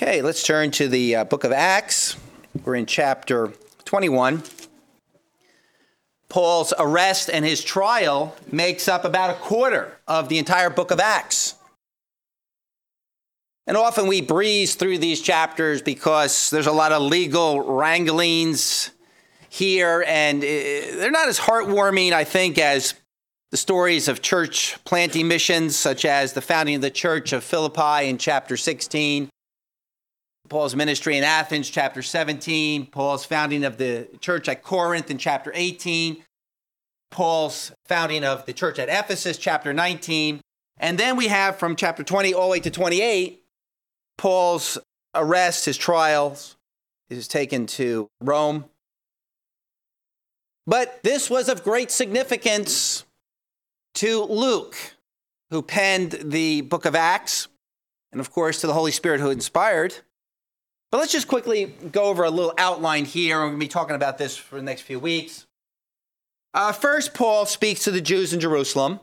Okay, let's turn to the book of Acts. We're in chapter 21. Paul's arrest and his trial makes up about a quarter of the entire book of Acts. And often we breeze through these chapters because there's a lot of legal wranglings here, and they're not as heartwarming, I think, as the stories of church planting missions, such as the founding of the church of Philippi in chapter 16, Paul's ministry in Athens, chapter 17, Paul's founding of the church at Corinth in chapter 18, Paul's founding of the church at Ephesus, chapter 19. And then we have from chapter 20 all the way to 28, Paul's arrest, his trials, is taken to Rome. But this was of great significance to Luke, who penned the book of Acts, and of course to the Holy Spirit who inspired. But let's just quickly go over a little outline here. We're going to be talking about this for the next few weeks. First, Paul speaks to the Jews in Jerusalem,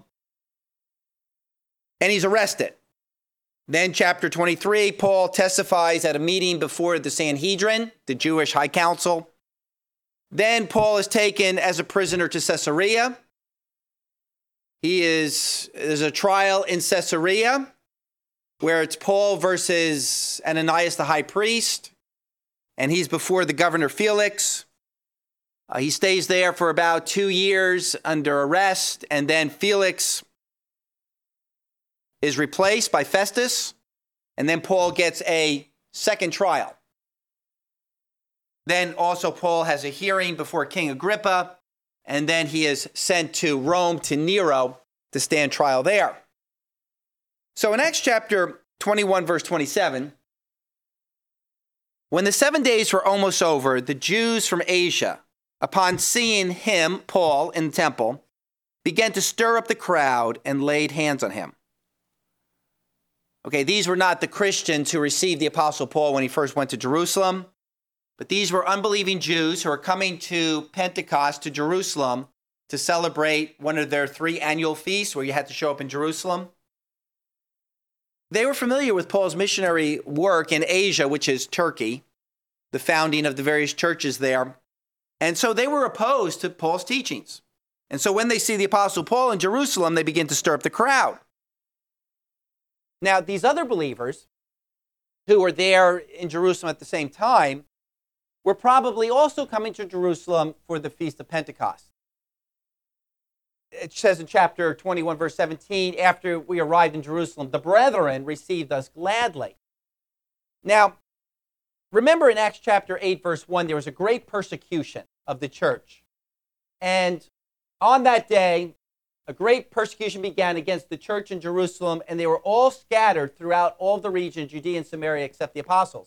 and he's arrested. Then, chapter 23, Paul testifies at a meeting before the Sanhedrin, the Jewish High Council. Then, Paul is taken as a prisoner to Caesarea. There's a trial in Caesarea, where it's Paul versus Ananias the high priest, and he's before the governor Felix. He stays there for about 2 years under arrest, and then Felix is replaced by Festus, and then Paul gets a second trial. Then also Paul has a hearing before King Agrippa, and then he is sent to Rome to Nero to stand trial there. So in Acts chapter 21, verse 27, when the 7 days were almost over, the Jews from Asia, upon seeing him, Paul, in the temple, began to stir up the crowd and laid hands on him. Okay, these were not the Christians who received the Apostle Paul when he first went to Jerusalem, but these were unbelieving Jews who are coming to Pentecost, to Jerusalem, to celebrate one of their 3 annual feasts where you had to show up in Jerusalem. They were familiar with Paul's missionary work in Asia, which is Turkey, the founding of the various churches there. And so they were opposed to Paul's teachings. And so when they see the Apostle Paul in Jerusalem, they begin to stir up the crowd. Now, these other believers who were there in Jerusalem at the same time were probably also coming to Jerusalem for the Feast of Pentecost. It says in chapter 21, verse 17, after we arrived in Jerusalem, the brethren received us gladly. Now, remember in Acts chapter 8, verse 1, there was a great persecution of the church. And on that day, a great persecution began against the church in Jerusalem, and they were all scattered throughout all the region, Judea and Samaria, except the apostles.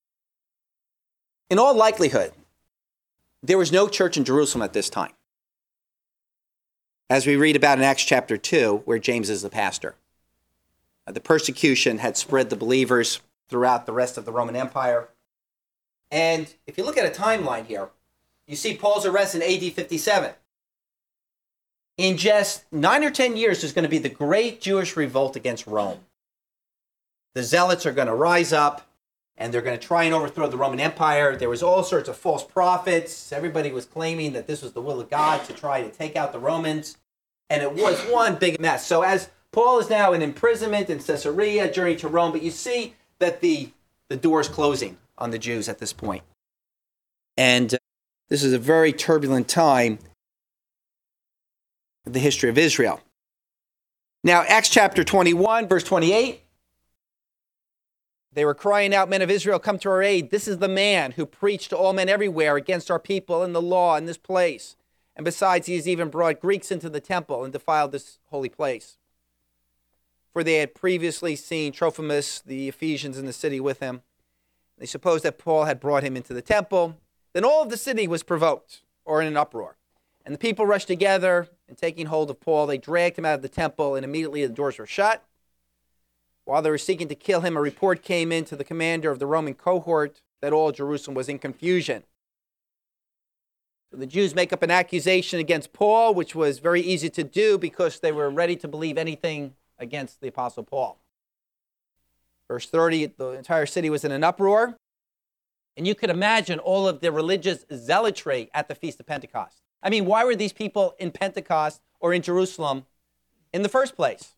In all likelihood, there was no church in Jerusalem at this time, as we read about in Acts chapter 2, where James is the pastor. The persecution had spread the believers throughout the rest of the Roman Empire. And if you look at a timeline here, you see Paul's arrest in AD 57. In just 9 or 10 years, there's going to be the great Jewish revolt against Rome. The Zealots are going to rise up, and they're going to try and overthrow the Roman Empire. There was all sorts of false prophets. Everybody was claiming that this was the will of God to try to take out the Romans. And it was one big mess. So as Paul is now in imprisonment in Caesarea, journey to Rome, but you see that the door is closing on the Jews at this point. And this is a very turbulent time in the history of Israel. Now, Acts chapter 21, verse 28. They were crying out, "Men of Israel, come to our aid. This is the man who preached to all men everywhere against our people and the law in this place. And besides, he has even brought Greeks into the temple and defiled this holy place." For they had previously seen Trophimus, the Ephesians, in the city with him. They supposed that Paul had brought him into the temple. Then all of the city was provoked, or in an uproar. And the people rushed together, and taking hold of Paul, they dragged him out of the temple, and immediately the doors were shut. While they were seeking to kill him, a report came in to the commander of the Roman cohort that all Jerusalem was in confusion. So the Jews make up an accusation against Paul, which was very easy to do because they were ready to believe anything against the Apostle Paul. Verse 30, the entire city was in an uproar. And you could imagine all of the religious zealotry at the Feast of Pentecost. I mean, why were these people in Pentecost or in Jerusalem in the first place?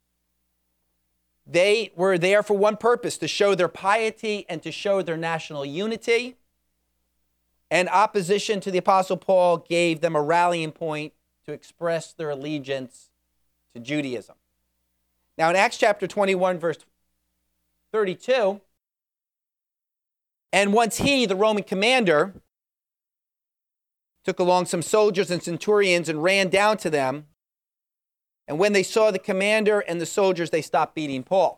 They were there for one purpose, to show their piety and to show their national unity. And opposition to the Apostle Paul gave them a rallying point to express their allegiance to Judaism. Now in Acts chapter 21, verse 32, and once he, the Roman commander, took along some soldiers and centurions and ran down to them, and when they saw the commander and the soldiers, they stopped beating Paul.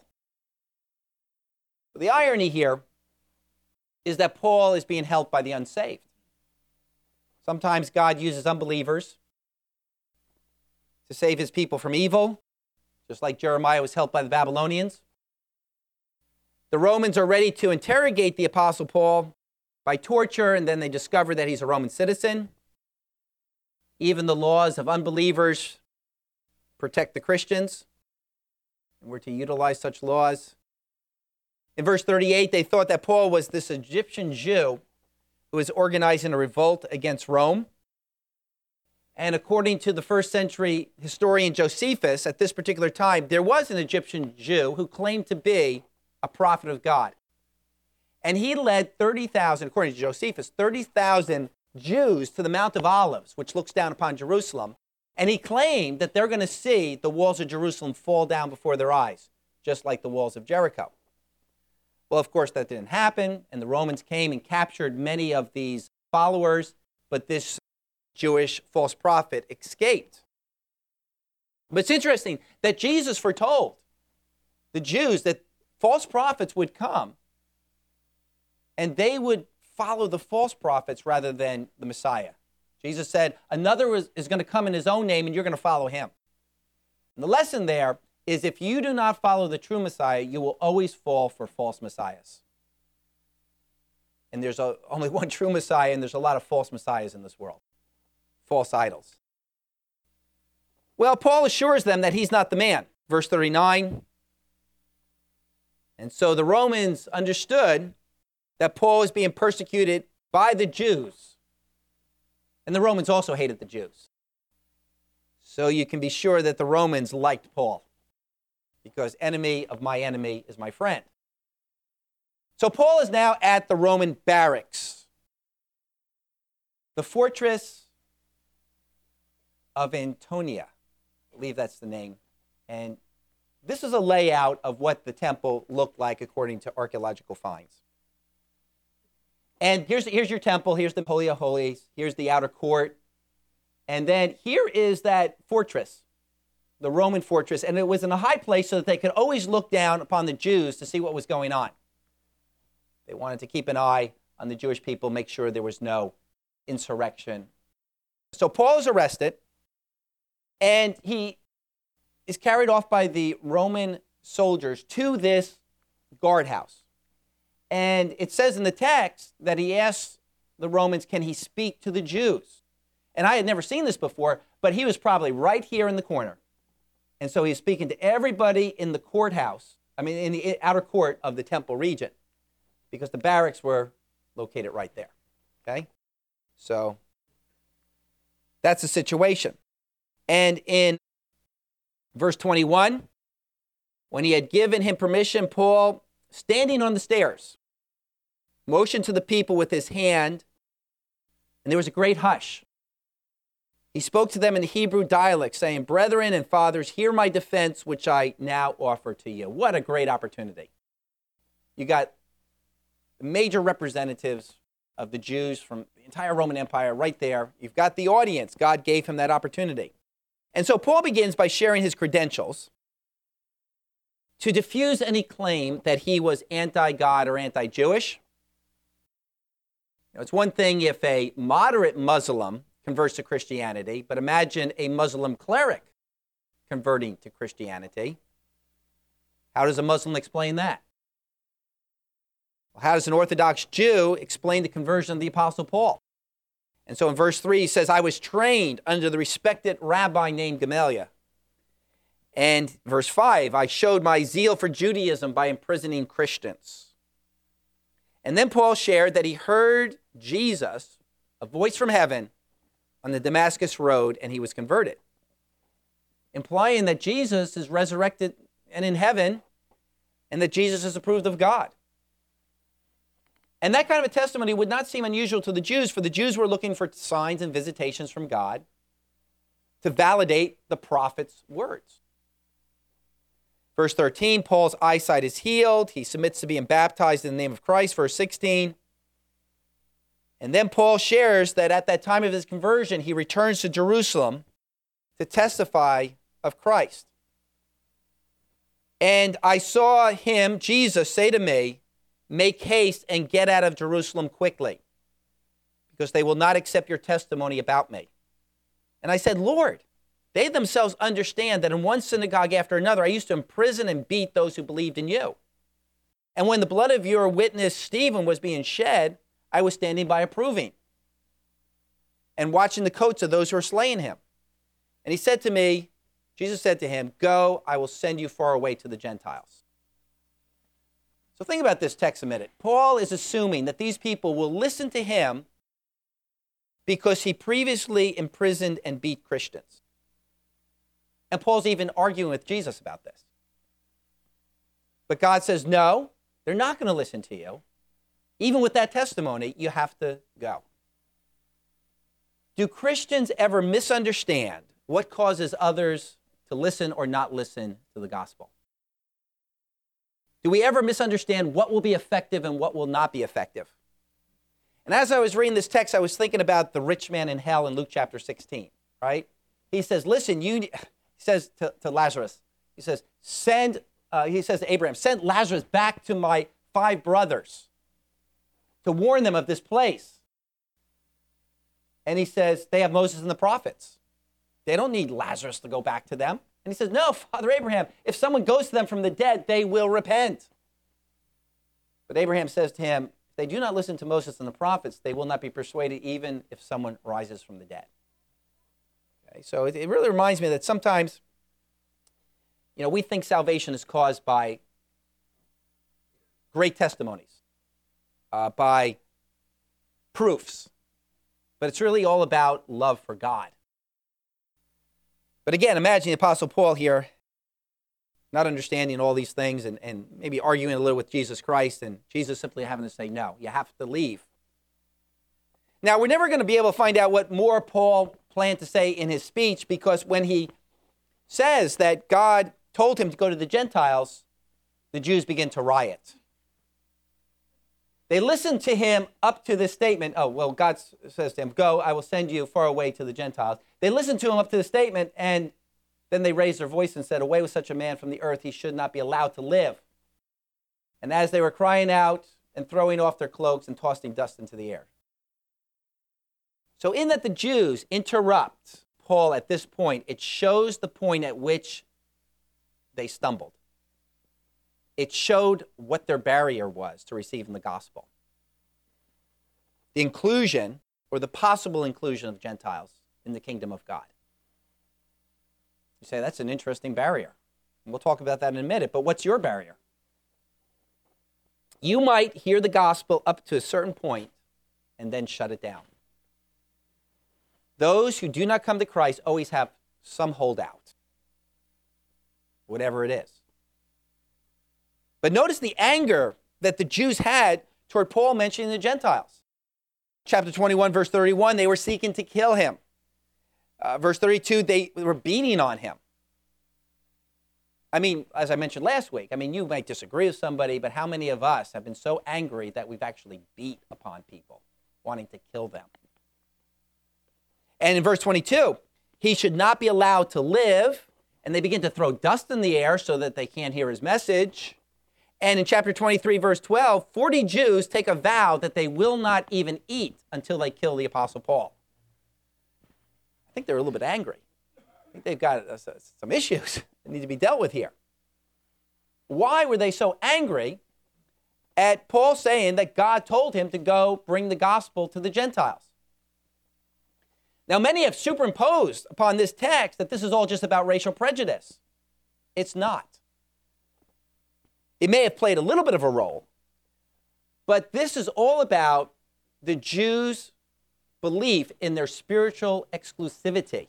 The irony here is that Paul is being helped by the unsaved. Sometimes God uses unbelievers to save his people from evil, just like Jeremiah was helped by the Babylonians. The Romans are ready to interrogate the Apostle Paul by torture, and then they discover that he's a Roman citizen. Even the laws of unbelievers protect the Christians, and we're to utilize such laws. In verse 38, they thought that Paul was this Egyptian Jew who was organizing a revolt against Rome. And according to the first century historian Josephus, at this particular time, there was an Egyptian Jew who claimed to be a prophet of God. And he led 30,000, according to Josephus, 30,000 Jews to the Mount of Olives, which looks down upon Jerusalem. And he claimed that they're going to see the walls of Jerusalem fall down before their eyes, just like the walls of Jericho. Well, of course, that didn't happen, and the Romans came and captured many of these followers, but this Jewish false prophet escaped. But it's interesting that Jesus foretold the Jews that false prophets would come, and they would follow the false prophets rather than the Messiah. Jesus said, another is going to come in his own name, and you're going to follow him. And the lesson there is if you do not follow the true Messiah, you will always fall for false messiahs. And there's only one true Messiah, and there's a lot of false messiahs in this world. False idols. Well, Paul assures them that he's not the man. Verse 39. And so the Romans understood that Paul was being persecuted by the Jews. And the Romans also hated the Jews. So you can be sure that the Romans liked Paul, because enemy of my enemy is my friend. So Paul is now at the Roman barracks, the fortress of Antonia. I believe that's the name. And this is a layout of what the temple looked like according to archaeological finds. And here's your temple. Here's the Holy of Holies. Here's the outer court. And then here is that fortress, the Roman fortress. And it was in a high place so that they could always look down upon the Jews to see what was going on. They wanted to keep an eye on the Jewish people, make sure there was no insurrection. So Paul is arrested, and he is carried off by the Roman soldiers to this guardhouse. And it says in the text that he asks the Romans, can he speak to the Jews? And I had never seen this before, but he was probably right here in the corner. And so he's speaking to everybody in the courthouse, in the outer court of the temple region, because the barracks were located right there. Okay? So that's the situation. And in verse 21, when he had given him permission, Paul, standing on the stairs, motioned to the people with his hand, and there was a great hush. He spoke to them in the Hebrew dialect, saying, brethren and fathers, hear my defense, which I now offer to you. What a great opportunity. You got the major representatives of the Jews from the entire Roman Empire right there. You've got the audience. God gave him that opportunity. And so Paul begins by sharing his credentials to diffuse any claim that he was anti-God or anti-Jewish. It's one thing if a moderate Muslim converts to Christianity, but imagine a Muslim cleric converting to Christianity. How does a Muslim explain that? Well, how does an Orthodox Jew explain the conversion of the Apostle Paul? And so in verse 3, he says, I was trained under the respected rabbi named Gamaliel. And verse 5, I showed my zeal for Judaism by imprisoning Christians. And then Paul shared that he heard Jesus, a voice from heaven, on the Damascus road, and he was converted, implying that Jesus is resurrected and in heaven, and that Jesus is approved of God. And that kind of a testimony would not seem unusual to the Jews, for the Jews were looking for signs and visitations from God to validate the prophet's words. Verse 13, Paul's eyesight is healed. He submits to being baptized in the name of Christ. Verse 16. And then Paul shares that at that time of his conversion, he returns to Jerusalem to testify of Christ. And I saw him, Jesus, say to me, make haste and get out of Jerusalem quickly, because they will not accept your testimony about me. And I said, Lord, they themselves understand that in one synagogue after another, I used to imprison and beat those who believed in you. And when the blood of your witness Stephen was being shed, I was standing by approving and watching the coats of those who were slaying him. And he said to me, Jesus said to him, go, I will send you far away to the Gentiles. So think about this text a minute. Paul is assuming that these people will listen to him because he previously imprisoned and beat Christians. And Paul's even arguing with Jesus about this. But God says, no, they're not going to listen to you. Even with that testimony, you have to go. Do Christians ever misunderstand what causes others to listen or not listen to the gospel? Do we ever misunderstand what will be effective and what will not be effective? And as I was reading this text, I was thinking about the rich man in hell in Luke chapter 16, right? He says, listen, he says to Lazarus, he says to Abraham, send Lazarus back to my 5 brothers to warn them of this place. And he says, they have Moses and the prophets. They don't need Lazarus to go back to them. And he says, no, Father Abraham, if someone goes to them from the dead, they will repent. But Abraham says to him, if they do not listen to Moses and the prophets, they will not be persuaded even if someone rises from the dead. Okay, so it really reminds me that sometimes, we think salvation is caused by great testimonies, by proofs. But it's really all about love for God. But again, imagine the Apostle Paul here not understanding all these things and maybe arguing a little with Jesus Christ, and Jesus simply having to say, no, you have to leave. Now, we're never going to be able to find out what more Paul planned to say in his speech, because when he says that God told him to go to the Gentiles, the Jews begin to riot. They listened to him up to this statement. Oh, well, God says to him, go, I will send you far away to the Gentiles. They listened to him up to the statement, and then they raised their voice and said, away with such a man from the earth, he should not be allowed to live. And as they were crying out and throwing off their cloaks and tossing dust into the air. So in that the Jews interrupt Paul at this point, it shows the point at which they stumbled. It showed what their barrier was to receiving the gospel. The inclusion, or the possible inclusion of Gentiles in the kingdom of God. You say, that's an interesting barrier. And we'll talk about that in a minute, but what's your barrier? You might hear the gospel up to a certain point and then shut it down. Those who do not come to Christ always have some holdout, whatever it is. But notice the anger that the Jews had toward Paul mentioning the Gentiles. Chapter 21, verse 31, they were seeking to kill him. Verse 32, they were beating on him. I mean, as I mentioned last week, you might disagree with somebody, but how many of us have been so angry that we've actually beat upon people, wanting to kill them? And in verse 22, he should not be allowed to live, and they begin to throw dust in the air so that they can't hear his message. And in chapter 23, verse 12, 40 Jews take a vow that they will not even eat until they kill the Apostle Paul. I think they're a little bit angry. I think they've got some issues that need to be dealt with here. Why were they so angry at Paul saying that God told him to go bring the gospel to the Gentiles? Now, many have superimposed upon this text that this is all just about racial prejudice. It's not. It may have played a little bit of a role, but this is all about the Jews' belief in their spiritual exclusivity,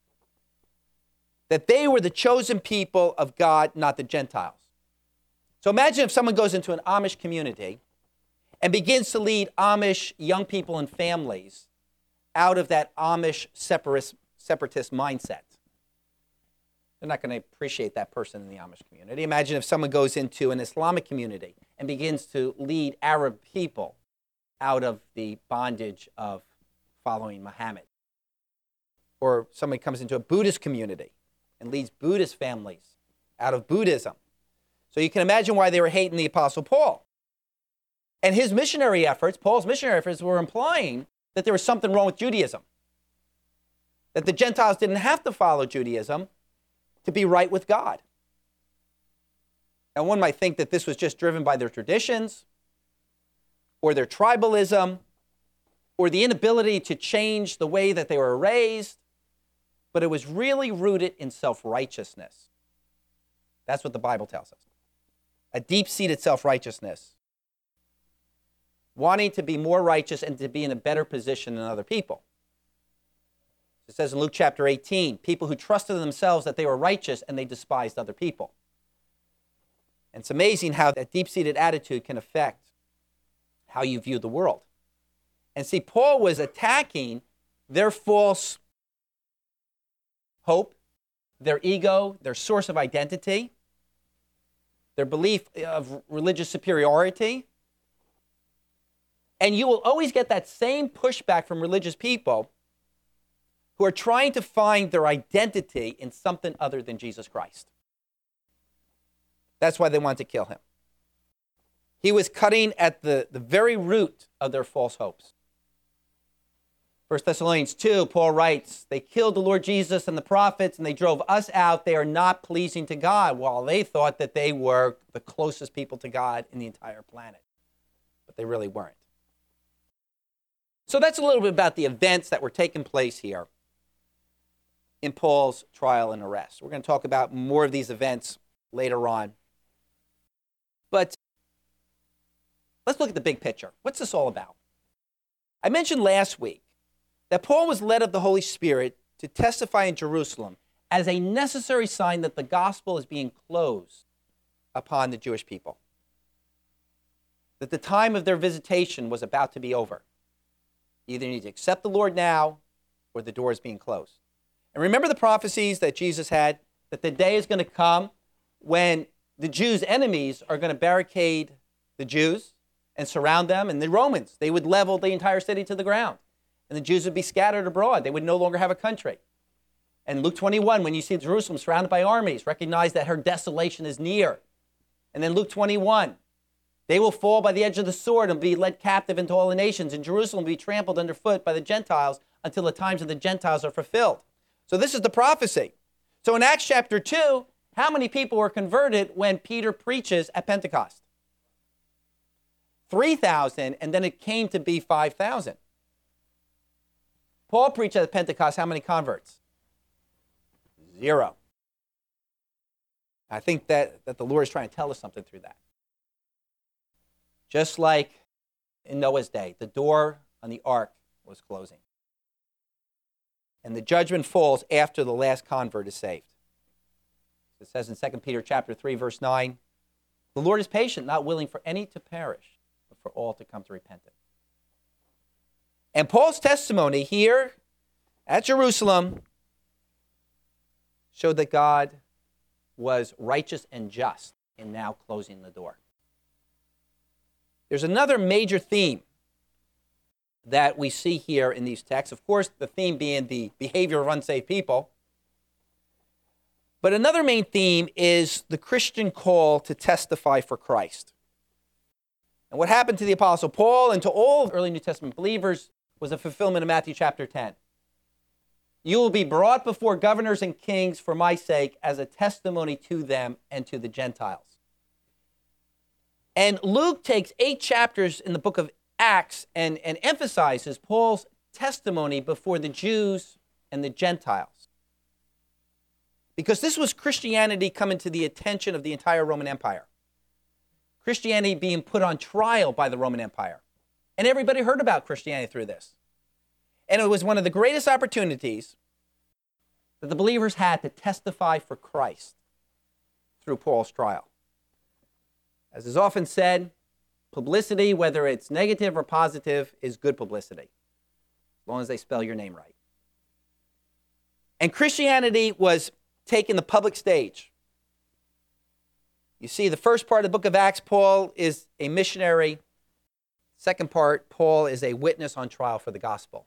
that they were the chosen people of God, not the Gentiles. So imagine if someone goes into an Amish community and begins to lead Amish young people and families out of that Amish separatist mindset. They're not going to appreciate that person in the Amish community. Imagine if someone goes into an Islamic community and begins to lead Arab people out of the bondage of following Muhammad. Or somebody comes into a Buddhist community and leads Buddhist families out of Buddhism. So you can imagine why they were hating the Apostle Paul. And his missionary efforts, Paul's missionary efforts, were implying that there was something wrong with Judaism. That the Gentiles didn't have to follow Judaism to be right with God. Now, one might think that this was just driven by their traditions, or their tribalism, or the inability to change the way that they were raised, but it was really rooted in self-righteousness. That's what the Bible tells us. A deep-seated self-righteousness. Wanting to be more righteous and to be in a better position than other people. It says in Luke chapter 18, people who trusted in themselves that they were righteous and they despised other people. And it's amazing how that deep-seated attitude can affect how you view the world. And see, Paul was attacking their false hope, their ego, their source of identity, their belief of religious superiority. And you will always get that same pushback from religious people who are trying to find their identity in something other than Jesus Christ. That's why they wanted to kill him. He was cutting at the very root of their false hopes. 1 Thessalonians 2, Paul writes, they killed the Lord Jesus and the prophets, and they drove us out. They are not pleasing to God, while they thought that they were the closest people to God in the entire planet. But they really weren't. So that's a little bit about the events that were taking place here in Paul's trial and arrest. We're going to talk about more of these events later on. But let's look at the big picture. What's this all about? I mentioned last week that Paul was led of the Holy Spirit to testify in Jerusalem as a necessary sign that the gospel is being closed upon the Jewish people. That the time of their visitation was about to be over. You either need to accept the Lord now or the door is being closed. And remember the prophecies that Jesus had, that the day is going to come when the Jews' enemies are going to barricade the Jews and surround them, and the Romans, they would level the entire city to the ground. And the Jews would be scattered abroad. They would no longer have a country. And Luke 21, when you see Jerusalem surrounded by armies, recognize that her desolation is near. And then Luke 21, they will fall by the edge of the sword and be led captive into all the nations, and Jerusalem will be trampled underfoot by the Gentiles until the times of the Gentiles are fulfilled. So this is the prophecy. So in Acts chapter 2, how many people were converted when Peter preaches at Pentecost? 3,000, and then it came to be 5,000. Paul preached at Pentecost, how many converts? 0. I think that the Lord is trying to tell us something through that. Just like in Noah's day, the door on the ark was closing. And the judgment falls after the last convert is saved. It says in 2 Peter chapter 3, verse 9, the Lord is patient, not willing for any to perish, but for all to come to repentance. And Paul's testimony here at Jerusalem showed that God was righteous and just in now closing the door. There's another major theme that we see here in these texts. Of course, the theme being the behavior of unsaved people. But another main theme is the Christian call to testify for Christ. And what happened to the Apostle Paul and to all early New Testament believers was a fulfillment of Matthew chapter 10. You will be brought before governors and kings for my sake as a testimony to them and to the Gentiles. And Luke takes 8 chapters in the book of Acts and emphasizes Paul's testimony before the Jews and the Gentiles. because this was Christianity coming to the attention of the entire Roman Empire. Christianity being put on trial by the Roman Empire. And everybody heard about Christianity through this. And it was one of the greatest opportunities that the believers had to testify for Christ through Paul's trial. As is often said, publicity, whether it's negative or positive, is good publicity, as long as they spell your name right. And Christianity was taking the public stage. You see, the first part of the book of Acts, Paul is a missionary. Second part, Paul is a witness on trial for the gospel.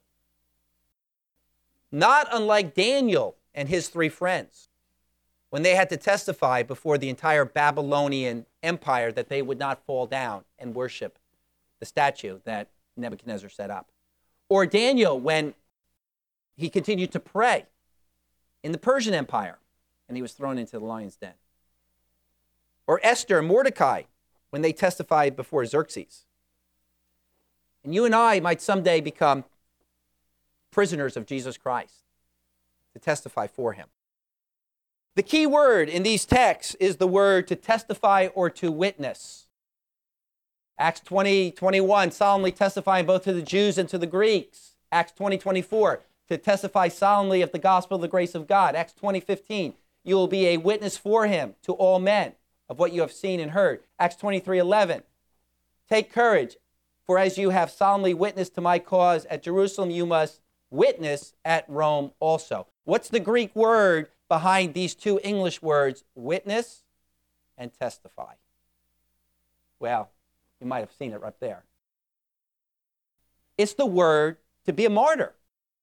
Not unlike Daniel and his 3 friends, when they had to testify before the entire Babylonian empire that they would not fall down and worship the statue that Nebuchadnezzar set up. Or Daniel, when he continued to pray in the Persian Empire and he was thrown into the lion's den. Or Esther and Mordecai, when they testified before Xerxes. And you and I might someday become prisoners of Jesus Christ to testify for him. The key word in these texts is the word to testify or to witness. Acts 20:21, solemnly testifying both to the Jews and to the Greeks. Acts 20:24, to testify solemnly of the gospel of the grace of God. Acts 20:15, you will be a witness for him to all men of what you have seen and heard. Acts 23:11, take courage, for as you have solemnly witnessed to my cause at Jerusalem, you must witness at Rome also. What's the Greek word behind these 2 English words, witness and testify? Well, you might have seen it right there. It's the word to be a martyr.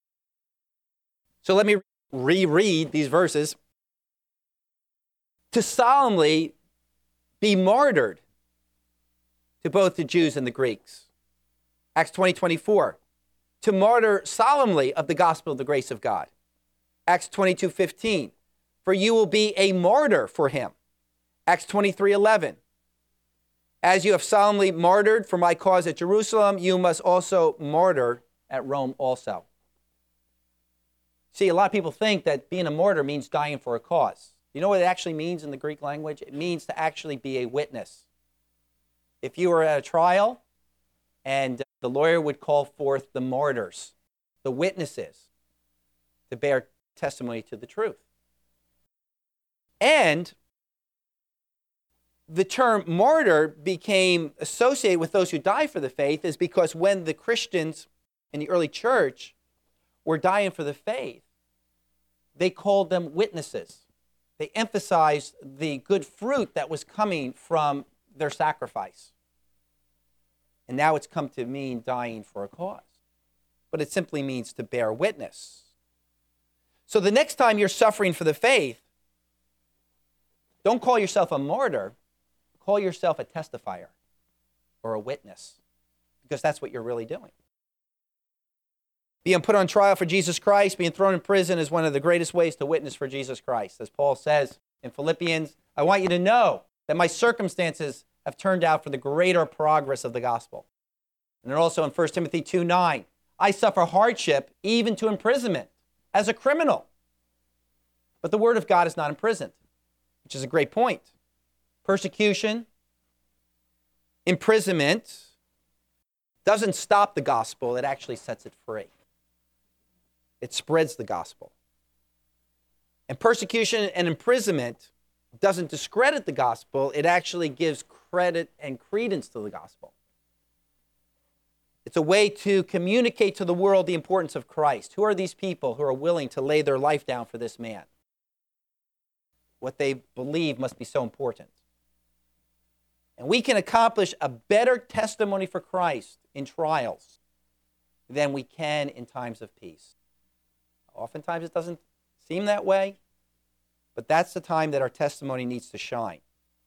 So let me reread these verses. To solemnly be martyred to both the Jews and the Greeks. Acts 20:24, to martyr solemnly of the gospel of the grace of God. Acts 22:15, for you will be a martyr for him. Acts 23:11, as you have solemnly martyred for my cause at Jerusalem, you must also martyr at Rome also. See, a lot of people think that being a martyr means dying for a cause. You know what it actually means in the Greek language? It means to actually be a witness. If you were at a trial and the lawyer would call forth the martyrs, the witnesses, to bear testimony to the truth. And the term martyr became associated with those who die for the faith is because when the Christians in the early church were dying for the faith, they called them witnesses. They emphasized the good fruit that was coming from their sacrifice. And now it's come to mean dying for a cause. But it simply means to bear witness. So the next time you're suffering for the faith, don't call yourself a martyr. Call yourself a testifier or a witness, because that's what you're really doing. Being put on trial for Jesus Christ, being thrown in prison is one of the greatest ways to witness for Jesus Christ. As Paul says in Philippians, I want you to know that my circumstances have turned out for the greater progress of the gospel. And then also in 1 Timothy 2:9, I suffer hardship even to imprisonment as a criminal. But the word of God is not imprisoned, which is a great point. Persecution, imprisonment doesn't stop the gospel, it actually sets it free. It spreads the gospel. And persecution and imprisonment doesn't discredit the gospel, it actually gives credit and credence to the gospel. It's a way to communicate to the world the importance of Christ. Who are these people who are willing to lay their life down for this man? What they believe must be so important. And we can accomplish a better testimony for Christ in trials than we can in times of peace. Oftentimes it doesn't seem that way, but that's the time that our testimony needs to shine.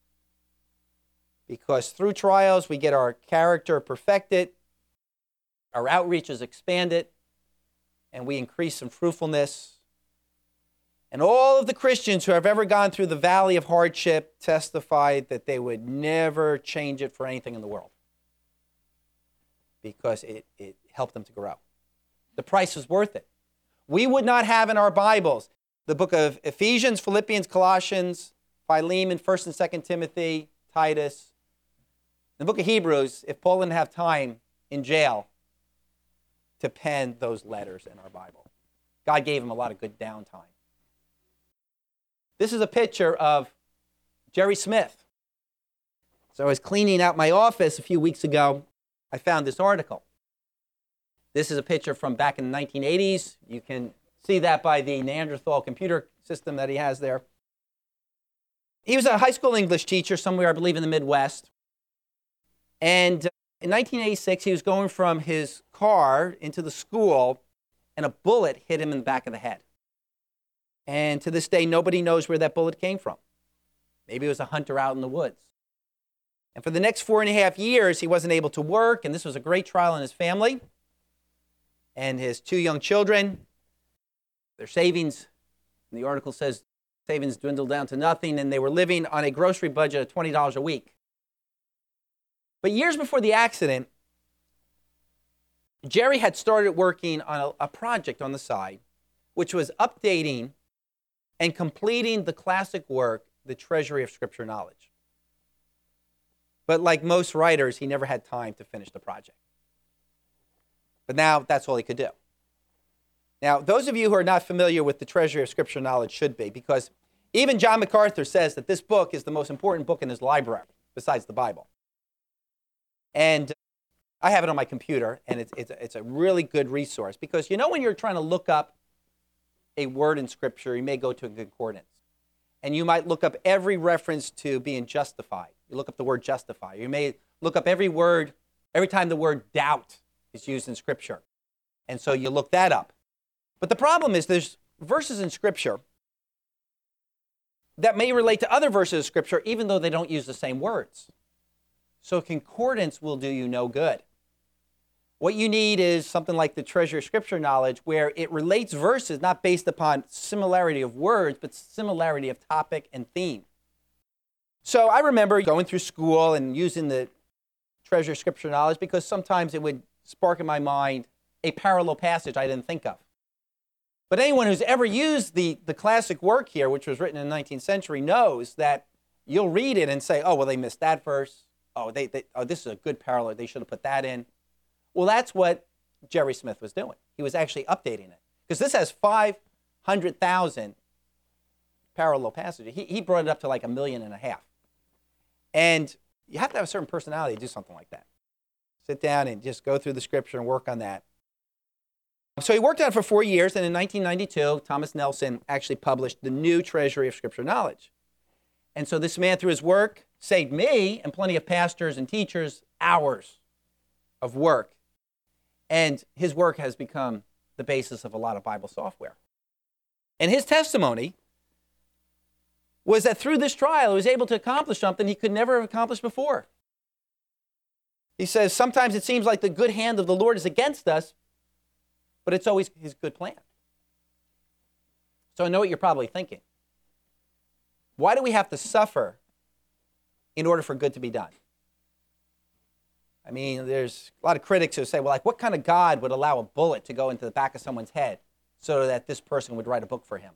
Because through trials, we get our character perfected, our outreach is expanded, and we increase in fruitfulness. And all of the Christians who have ever gone through the valley of hardship testified that they would never change it for anything in the world, because it helped them to grow. The price was worth it. We would not have in our Bibles the book of Ephesians, Philippians, Colossians, Philemon, 1st and 2nd Timothy, Titus. The book of Hebrews, if Paul didn't have time in jail to pen those letters in our Bible. God gave him a lot of good downtime. This is a picture of Jerry Smith. So I was cleaning out my office a few weeks ago. I found this article. This is a picture from back in the 1980s. You can see that by the Neanderthal computer system that he has there. He was a high school English teacher somewhere, I believe, in the Midwest. And in 1986, he was going from his car into the school, and a bullet hit him in the back of the head. And to this day, nobody knows where that bullet came from. Maybe it was a hunter out in the woods. And for the next 4.5 years, he wasn't able to work, and this was a great trial on his family and his 2 young children. Their savings, the article says, savings dwindled down to nothing, and they were living on a grocery budget of $20 a week. But years before the accident, Jerry had started working on a project on the side, which was updating and completing the classic work, The Treasury of Scripture Knowledge. But like most writers, he never had time to finish the project. But now that's all he could do. Now, those of you who are not familiar with the Treasury of Scripture Knowledge should be, because even John MacArthur says that this book is the most important book in his library, besides the Bible. And I have it on my computer, and it's a really good resource, because you know when you're trying to look up a word in Scripture, you may go to a concordance. And you might look up every reference to being justified. You look up the word justify. You may look up every word, every time the word doubt is used in Scripture. And so you look that up. But the problem is there's verses in Scripture that may relate to other verses of Scripture, even though they don't use the same words. So concordance will do you no good. What you need is something like the Treasury of Scripture Knowledge, where it relates verses not based upon similarity of words, but similarity of topic and theme. So I remember going through school and using the Treasury of Scripture Knowledge because sometimes it would spark in my mind a parallel passage I didn't think of. But anyone who's ever used the classic work here, which was written in the 19th century, knows that you'll read it and say, oh, well, they missed that verse. Oh, this is a good parallel. They should have put that in. Well, that's what Jerry Smith was doing. He was actually updating it. Because this has 500,000 parallel passages. He brought it up to like 1.5 million. And you have to have a certain personality to do something like that. Sit down and just go through the Scripture and work on that. So he worked on it for 4 years, and in 1992, Thomas Nelson actually published the new Treasury of Scripture Knowledge. And so this man, through his work, saved me and plenty of pastors and teachers hours of work. And his work has become the basis of a lot of Bible software. And his testimony was that through this trial, he was able to accomplish something he could never have accomplished before. He says, sometimes it seems like the good hand of the Lord is against us, but it's always his good plan. So I know what you're probably thinking. Why do we have to suffer in order for good to be done? I mean, there's a lot of critics who say, well, like, what kind of God would allow a bullet to go into the back of someone's head so that this person would write a book for him?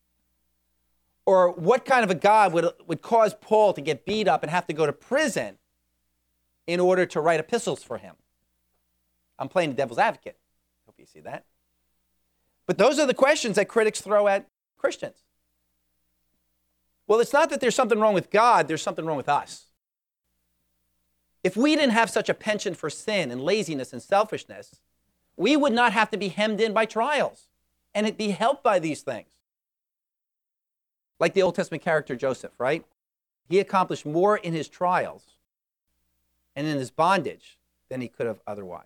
Or what kind of a God would cause Paul to get beat up and have to go to prison in order to write epistles for him? I'm playing the devil's advocate. Hope you see that. But those are the questions that critics throw at Christians. Well, it's not that there's something wrong with God, there's something wrong with us. If we didn't have such a penchant for sin and laziness and selfishness, we would not have to be hemmed in by trials and it'd be helped by these things. Like the Old Testament character Joseph, right? He accomplished more in his trials and in his bondage than he could have otherwise.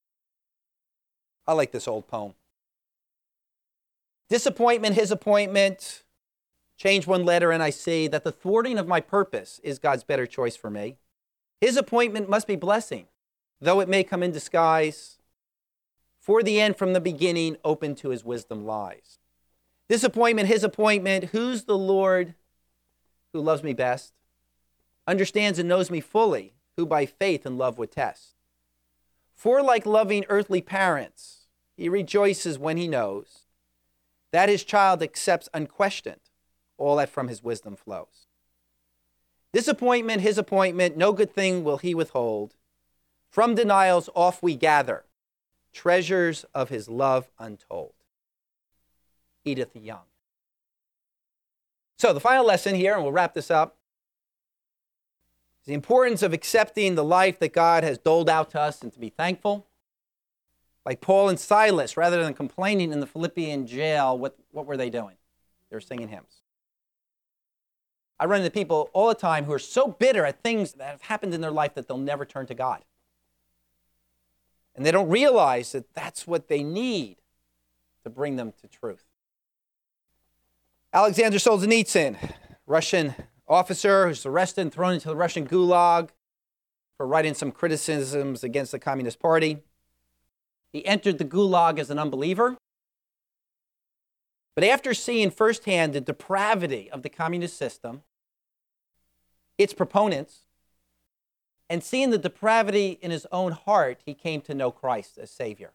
I like this old poem. Disappointment, his appointment. Change one letter and I see that the thwarting of my purpose is God's better choice for me. His appointment must be blessing, though it may come in disguise. For the end from the beginning, open to his wisdom lies. Disappointment, his appointment. Who's the Lord who loves me best? Understands and knows me fully, who by faith and love would test. For like loving earthly parents, he rejoices when he knows that his child accepts unquestioned all that from his wisdom flows. Disappointment, his appointment, no good thing will he withhold. From denials off we gather, treasures of his love untold. Edith Young. So the final lesson here, and we'll wrap this up, is the importance of accepting the life that God has doled out to us and to be thankful. Like Paul and Silas, rather than complaining in the Philippian jail, what were they doing? They were singing hymns. I run into people all the time who are so bitter at things that have happened in their life that they'll never turn to God. And they don't realize that that's what they need to bring them to truth. Alexander Solzhenitsyn, Russian officer who's arrested and thrown into the Russian gulag for writing some criticisms against the Communist Party. He entered the gulag as an unbeliever. But after seeing firsthand the depravity of the communist system, its proponents, and seeing the depravity in his own heart, he came to know Christ as Savior.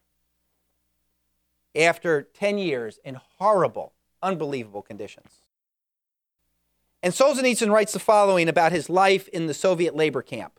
After 10 years in horrible, unbelievable conditions. And Solzhenitsyn writes the following about his life in the Soviet labor camp.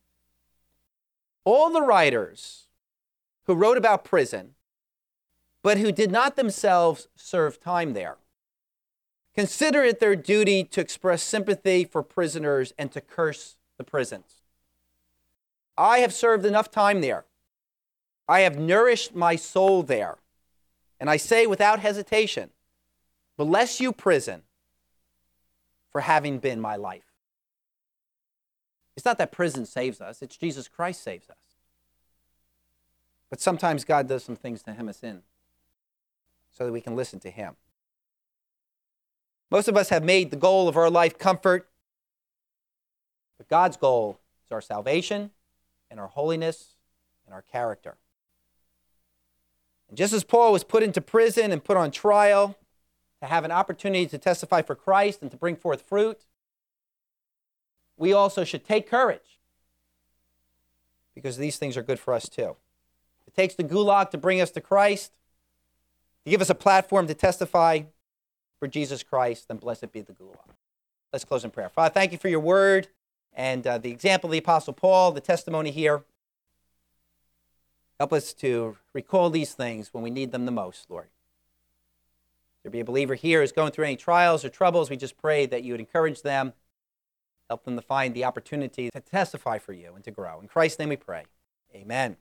All the writers who wrote about prison, but who did not themselves serve time there, consider it their duty to express sympathy for prisoners and to curse the prisons. I have served enough time there. I have nourished my soul there. And I say without hesitation, bless you, prison, for having been my life. It's not that prison saves us, it's Jesus Christ saves us. But sometimes God does some things to hem us in so that we can listen to him. Most of us have made the goal of our life comfort, but God's goal is our salvation and our holiness and our character. And just as Paul was put into prison and put on trial to have an opportunity to testify for Christ and to bring forth fruit, we also should take courage because these things are good for us too. It takes the gulag to bring us to Christ, to give us a platform to testify for Jesus Christ, then blessed be the gulag. Let's close in prayer. Father, thank you for your word and the example of the Apostle Paul, the testimony here. Help us to recall these things when we need them the most, Lord. If there be a believer here who's going through any trials or troubles, we just pray that you would encourage them, help them to find the opportunity to testify for you and to grow. In Christ's name we pray. Amen.